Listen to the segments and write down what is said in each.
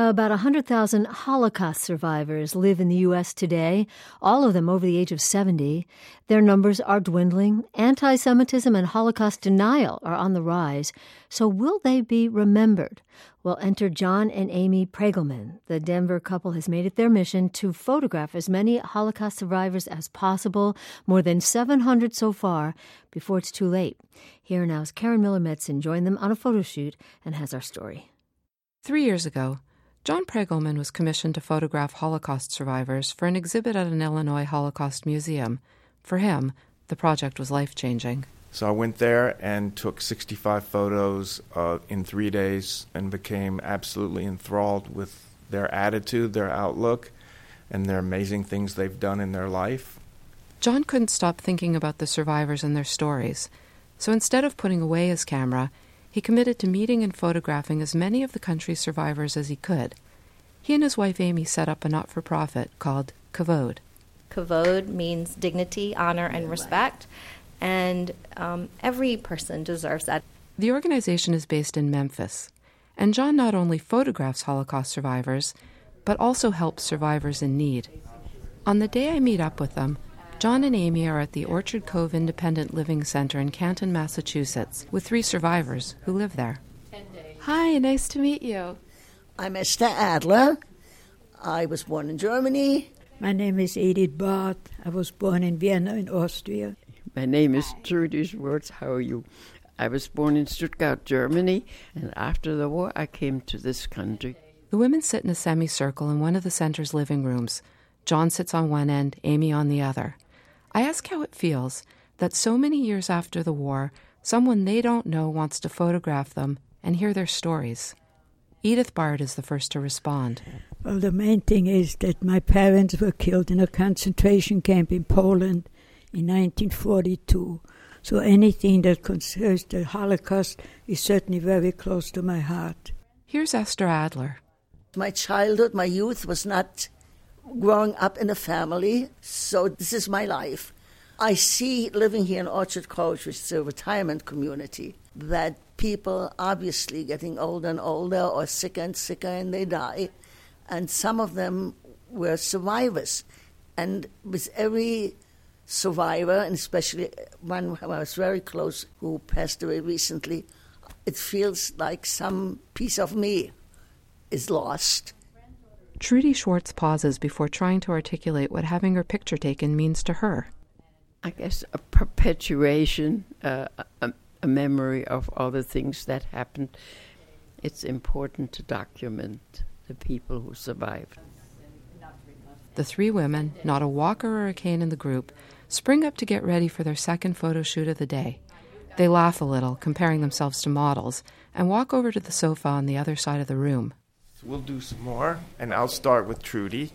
About 100,000 Holocaust survivors live in the U.S. today, all of them over the age of 70. Their numbers are dwindling. Anti-Semitism and Holocaust denial are on the rise. So will they be remembered? Well, enter John and Amy Pregelman. The Denver couple has made it their mission to photograph as many Holocaust survivors as possible, more than 700 so far, before it's too late. Here now is Karen Miller-Metzen joined them on a photo shoot and has our story. 3 years ago, John Pregelman was commissioned to photograph Holocaust survivors for an exhibit at an Illinois Holocaust museum. For him, the project was life-changing. So I went there and took 65 photos in 3 days and became absolutely enthralled with their attitude, their outlook, and their amazing things they've done in their life. John couldn't stop thinking about the survivors and their stories. So instead of putting away his camera, he committed to meeting and photographing as many of the country's survivors as he could. He and his wife Amy set up a not-for-profit called Kavod. Kavod means dignity, honor, and respect, and every person deserves that. The organization is based in Memphis, and John not only photographs Holocaust survivors, but also helps survivors in need. On the day I meet up with them, John and Amy are at the Orchard Cove Independent Living Center in Canton, Massachusetts, with 3 survivors who live there. Hi, nice to meet you. I'm Esther Adler. I was born in Germany. My name is Edith Barth. I was born in Vienna in Austria. My name is Trudy Schwartz. How are you? I was born in Stuttgart, Germany, and after the war I came to this country. The women sit in a semicircle in one of the center's living rooms. John sits on one end, Amy on the other. I ask how it feels that so many years after the war, someone they don't know wants to photograph them and hear their stories. Edith Bard is the first to respond. Well, the main thing is that my parents were killed in a concentration camp in Poland in 1942. So anything that concerns the Holocaust is certainly very close to my heart. Here's Esther Adler. My childhood, my youth was not growing up in a family, so this is my life. I see living here in Orchard Cove, which is a retirement community, that people obviously getting older and older or sicker and sicker and they die. And some of them were survivors. And with every survivor, and especially one who I was very close who passed away recently, it feels like some piece of me is lost. Trudy Schwartz pauses before trying to articulate what having her picture taken means to her. I guess a perpetuation, a memory of all the things that happened. It's important to document the people who survived. The 3 women, not a walker or a cane in the group, spring up to get ready for their second photo shoot of the day. They laugh a little, comparing themselves to models, and walk over to the sofa on the other side of the room. We'll do some more, and I'll start with Trudy.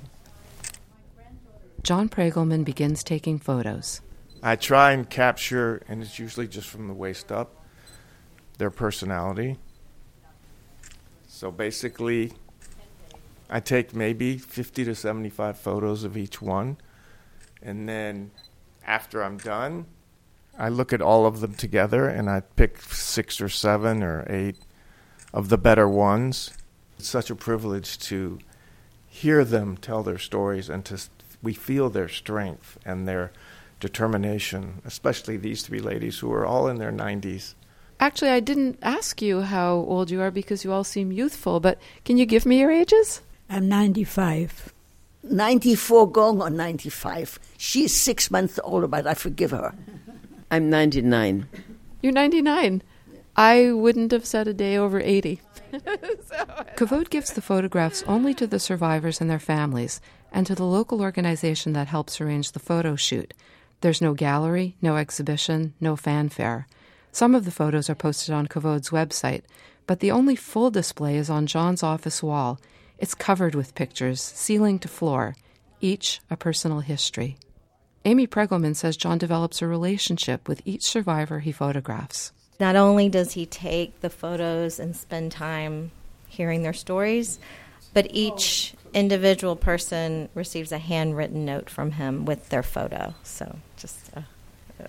John Pregelman begins taking photos. I try and capture, and it's usually just from the waist up, their personality. So basically, I take maybe 50 to 75 photos of each one, and then after I'm done, I look at all of them together, and I pick 6 or 7 or 8 of the better ones. It's such a privilege to hear them tell their stories, and we feel their strength and their determination, especially these 3 ladies who are all in their 90s. Actually, I didn't ask you how old you are because you all seem youthful, but can you give me your ages? I'm 95. 94 going on 95. She's 6 months older, but I forgive her. I'm 99. You're 99. I wouldn't have said a day over 80. Kavod gives the photographs only to the survivors and their families and to the local organization that helps arrange the photo shoot. There's no gallery, no exhibition, no fanfare. Some of the photos are posted on Kavod's website, but the only full display is on John's office wall. It's covered with pictures, ceiling to floor, each a personal history. Amy Pregelman says John develops a relationship with each survivor he photographs. Not only does he take the photos and spend time hearing their stories, but each individual person receives a handwritten note from him with their photo. So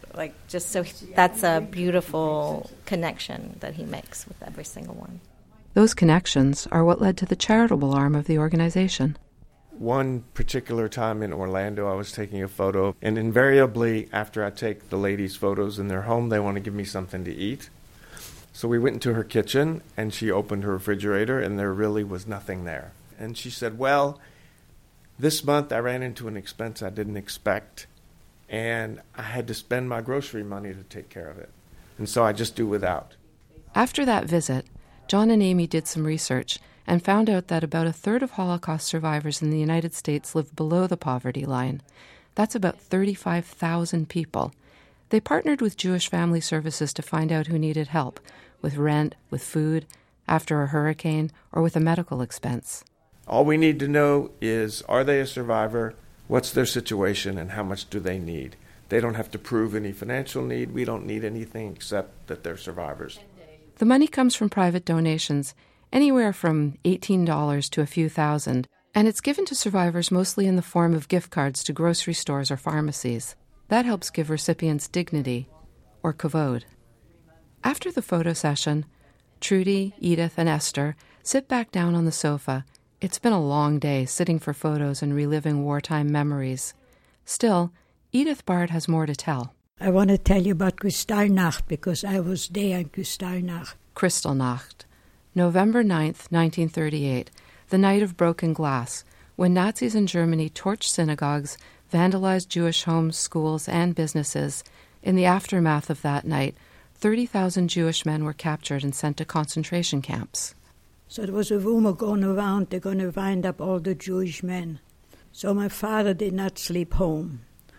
that's a beautiful connection that he makes with every single one. Those connections are what led to the charitable arm of the organization. One particular time in Orlando, I was taking a photo, and invariably, after I take the ladies' photos in their home, they want to give me something to eat. So we went into her kitchen, and she opened her refrigerator, and there really was nothing there. And she said, well, this month I ran into an expense I didn't expect, and I had to spend my grocery money to take care of it. And so I just do without. After that visit, John and Amy did some research and found out that about a third of Holocaust survivors in the United States live below the poverty line. That's about 35,000 people. They partnered with Jewish Family Services to find out who needed help, with rent, with food, after a hurricane, or with a medical expense. All we need to know is, are they a survivor, what's their situation, and how much do they need? They don't have to prove any financial need. We don't need anything except that they're survivors. The money comes from private donations, anywhere from $18 to a few thousand, and it's given to survivors mostly in the form of gift cards to grocery stores or pharmacies. That helps give recipients dignity, or kavod. After the photo session, Trudy, Edith, and Esther sit back down on the sofa. It's been a long day sitting for photos and reliving wartime memories. Still, Edith Bard has more to tell. I want to tell you about Kristallnacht because I was there on Kristallnacht. Kristallnacht, November 9th, 1938, the night of broken glass, when Nazis in Germany torched synagogues, vandalized Jewish homes, schools, and businesses. In the aftermath of that night, 30,000 Jewish men were captured and sent to concentration camps. So there was a rumor going around they're going to wind up all the Jewish men. So my father did not sleep home.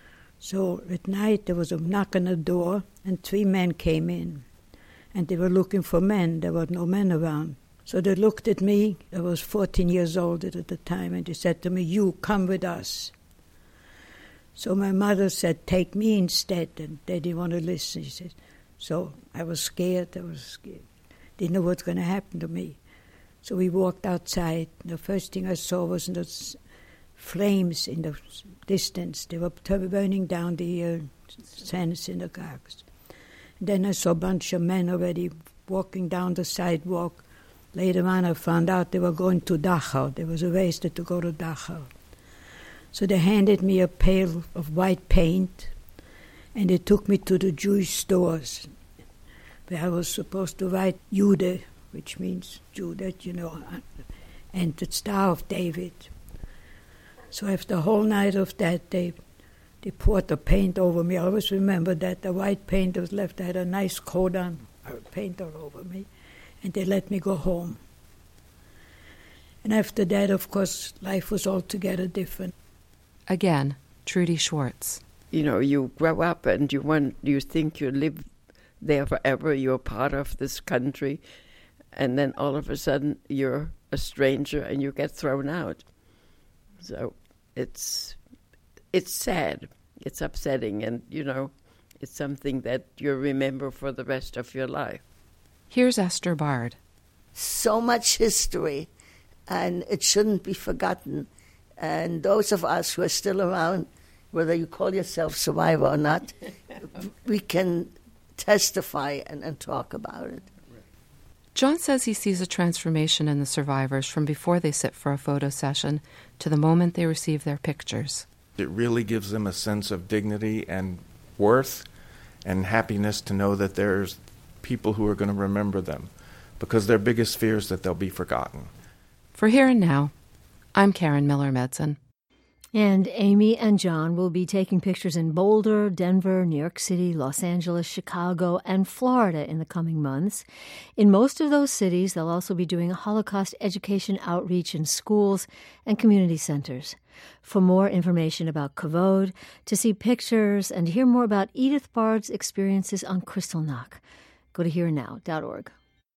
So at night there was a knock on the door and 3 men came in. And they were looking for men. There were no men around. So they looked at me. I was 14 years old at the time. And they said to me, you come with us. So my mother said, take me instead. And they didn't want to listen. She said, so I was scared. Didn't know what's going to happen to me. So we walked outside. The first thing I saw was those flames in the distance. They were burning down the synagogues. And then I saw a bunch of men already walking down the sidewalk. Later on I found out they were going to Dachau. They was arrested to go to Dachau. So they handed me a pail of white paint, and they took me to the Jewish stores, where I was supposed to write Jude, which means Jew, that you know, and the Star of David. So after the whole night of that, they poured the paint over me. I always remember that the white paint was left. I had a nice coat on, paint all over me, and they let me go home. And after that, of course, life was altogether different. Again, Trudy Schwartz. You know, you grow up and you think you live there forever. You're part of this country, and then all of a sudden you're a stranger and you get thrown out. So it's sad. It's upsetting, and, you know, it's something that you remember for the rest of your life. Here's Esther Bard. So much history, and it shouldn't be forgotten. And those of us who are still around, whether you call yourself survivor or not, we can testify and talk about it. John says he sees a transformation in the survivors from before they sit for a photo session to the moment they receive their pictures. It really gives them a sense of dignity and worth and happiness to know that there's people who are going to remember them, because their biggest fear is that they'll be forgotten. For Here and Now, I'm Karen Miller-Medson. And Amy and John will be taking pictures in Boulder, Denver, New York City, Los Angeles, Chicago, and Florida in the coming months. In most of those cities, they'll also be doing Holocaust education outreach in schools and community centers. For more information about Kavod, to see pictures, and to hear more about Edith Bard's experiences on Kristallnacht, go to hereandnow.org.